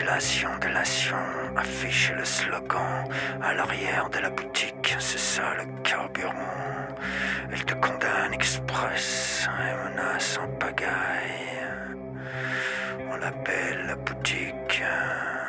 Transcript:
délation, affiche le slogan à l'arrière de la boutique, c'est ça le carburant. Elle te condamne express et menace en pagaille. On l'appelle la boutique.